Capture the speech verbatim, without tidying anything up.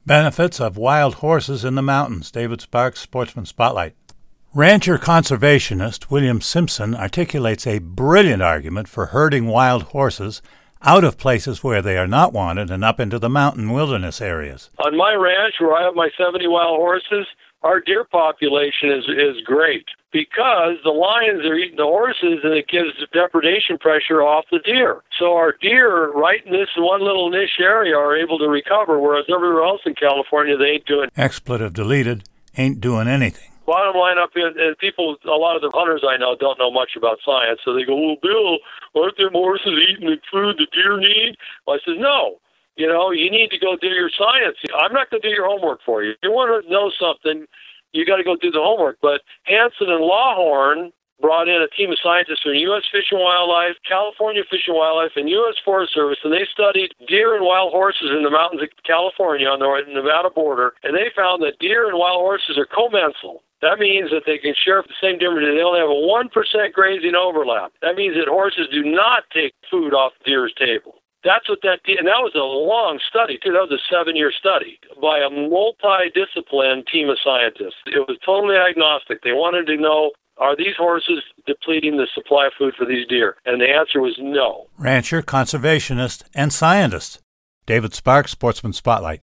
Benefits of wild horses in the mountains. David Sparks, Sportsman Spotlight. Rancher conservationist William Simpson articulates a brilliant argument for herding wild horses out of places where they are not wanted and up into the mountain wilderness areas. On my ranch, where I have my seventy wild horses, our deer population is is great because the lions are eating the horses and it gives depredation pressure off the deer. So our deer, right in this one little niche area, are able to recover, whereas everywhere else in California, they ain't doing. Expletive deleted, ain't doing anything. Bottom line up here, and people, a lot of the hunters I know don't know much about science, so they go, well, Bill, aren't them horses eating the food the deer need? Well, I says, no. You know, you need to go do your science. I'm not going to do your homework for you. If you want to know something, you got to go do the homework. But Hansen and Lawhorn brought in a team of scientists from U S Fish and Wildlife, California Fish and Wildlife, and U S Forest Service, and they studied deer and wild horses in the mountains of California on the Nevada border, and they found that deer and wild horses are commensal. That means that they can share the same difference. They only have a one percent grazing overlap. That means that horses do not take food off deer's table. That's what that did. And that was a long study, too. That was a seven-year study by a multidisciplined team of scientists. It was totally agnostic. They wanted to know, are these horses depleting the supply of food for these deer? And the answer was no. Rancher, conservationist, and scientist. David Sparks, Sportsman Spotlight.